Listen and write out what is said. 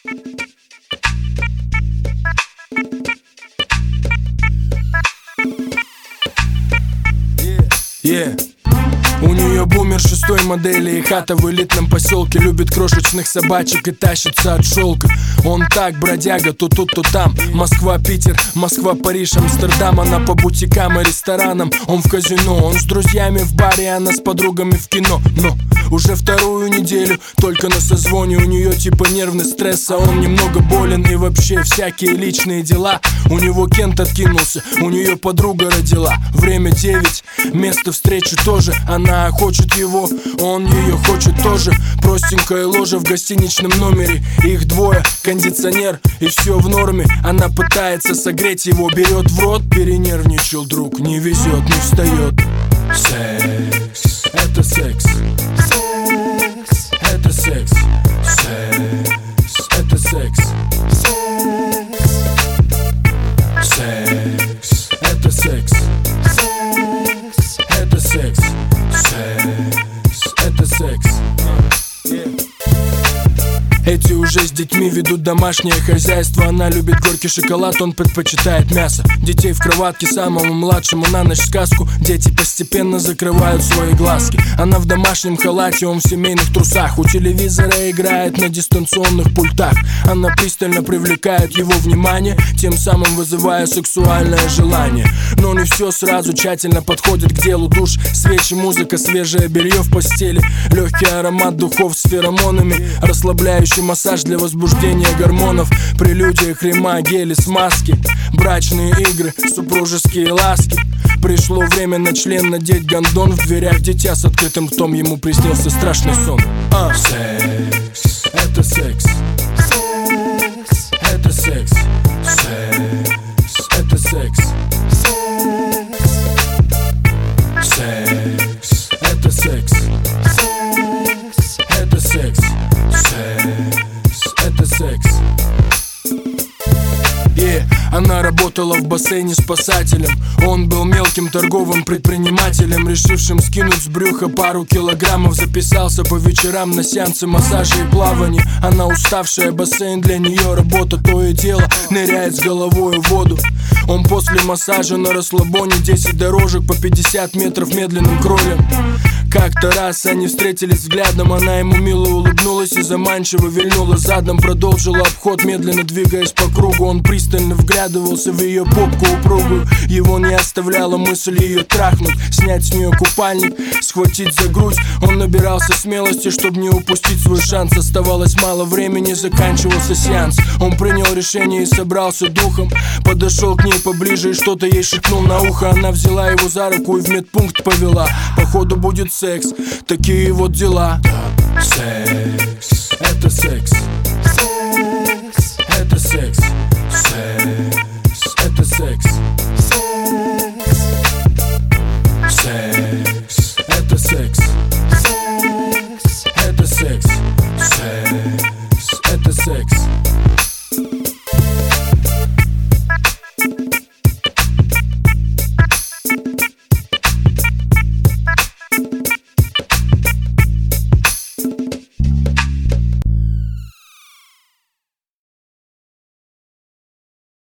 У нее бумер 6-й модели и хата в элитном поселке. Любит крошечных собачек и тащится от шелка. Он так, бродяга, то тут, то там. Москва, Питер, Москва, Париж, Амстердам. Она по бутикам и ресторанам, он в казино. Он с друзьями в баре, она с подругами в кино. Но уже вторую неделю только на созвоне. У нее типа нервный стресс, а он немного болен. И вообще всякие личные дела. У него Кент откинулся, у нее подруга родила. Время 9, место встречи тоже. Она хочет его, он ее хочет тоже. Простенькая ложа в гостиничном номере. Их двое, кондиционер и все в норме. Она пытается согреть его, берет в рот. Перенервничал друг, не везет, не встает. Секс, это секс. Секс, это секс. Секс, это секс. Секс, это секс. Секс, это секс. Секс, это секс. Эти уже с детьми ведут домашнее хозяйство. Она любит горький шоколад, он предпочитает мясо. Детей в кроватке самому младшему на ночь сказку. Дети постепенно закрывают свои глазки. Она в домашнем халате, он в семейных трусах. У телевизора играет на дистанционных пультах. Она пристально привлекает его внимание, тем самым вызывая сексуальное желание. Но не все сразу, тщательно подходит к делу. Душ, свечи, музыка, свежее белье в постели. Легкий аромат духов с феромонами, расслабляющий массаж для возбуждения гормонов. Прелюдия, крема, гели, смазки. Брачные игры, супружеские ласки. Пришло время на член надеть гондон. В дверях дитя с открытым ртом, ему приснился страшный сон. Секс, это секс. Секс, это секс. Секс, это секс. Секс, это секс. Секс, это секс. Секс, это секс. Она работала в бассейне спасателем. Он был мелким торговым предпринимателем, решившим скинуть с брюха пару килограммов. Записался по вечерам на сеансы массажа и плавания. Она уставшая, бассейн для нее работа. То и дело ныряет с головой в воду. Он после массажа на расслабоне. 10 дорожек по 50 метров медленным кролем. Как-то раз они встретились взглядом. Она ему мило улыбнулась и заманчиво вильнула задом. Продолжила обход, медленно двигаясь по кругу. Он пристально вглядывался в ее попку упругую. Его не оставляла мысль ее трахнуть, снять с нее купальник, схватить за грудь. Он набирался смелости, чтобы не упустить свой шанс. Оставалось мало времени, заканчивался сеанс. Он принял решение и собрался духом. Подошел к ней поближе и что-то ей шепнул на ухо. Она взяла его за руку и в медпункт повела. Походу будет секс, такие вот дела. Секс, это секс. Секс, это секс. Секс.